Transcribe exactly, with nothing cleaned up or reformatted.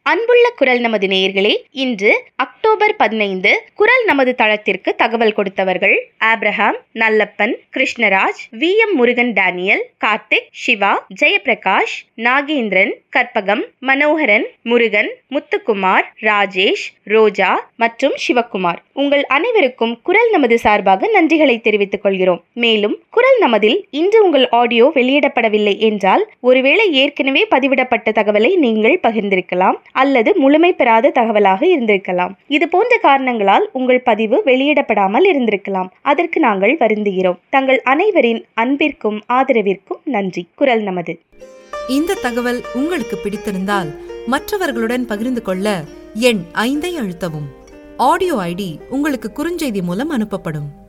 அன்புள்ள குரல் நமது நேயர்களே, இன்று அக்டோபர் பதினைந்து குரல் நமது தளத்திற்கு தகவல் கொடுத்தவர்கள் Abraham, Nallappan, Krishnaraj, V M Murugan, Daniel, Karthik, Siva, Jayaprakash, Nagendran, Karpagam, Manoharan, Murugan, Muthukumar, Rajesh, Roja மற்றும் சிவக்குமார். உங்கள் அனைவருக்கும் குரல் நமது சார்பாக நன்றிகளை தெரிவித்துக் கொள்கிறோம். மேலும் குரல் நமதில் இன்று உங்கள் ஆடியோ வெளியிடப்படவில்லை என்றால், ஒருவேளை ஏற்கனவே பதிவிடப்பட்ட தகவலை நீங்கள் பகிர்ந்திருக்கலாம் அல்லது முழுமை பெறாத தகவலாக இருந்திருக்கலாம். இது போன்ற காரணங்களால் உங்கள் பதிவு வெளியிடப்படாமல் இருந்திருக்கலாம். அதற்கு நாங்கள் வருந்துகிறோம். தங்கள் அனைவரின் அன்பிற்கும் ஆதரவிற்கும் நன்றி. குரல் நமது. இந்த தகவல் உங்களுக்கு பிடித்திருந்தால் மற்றவர்களுடன் பகிர்ந்து கொள்ள எண் ஐந்தை அழுத்தவும். ஆடியோ ஐடி உங்களுக்கு குறுஞ்செய்தி மூலம் அனுப்பப்படும்.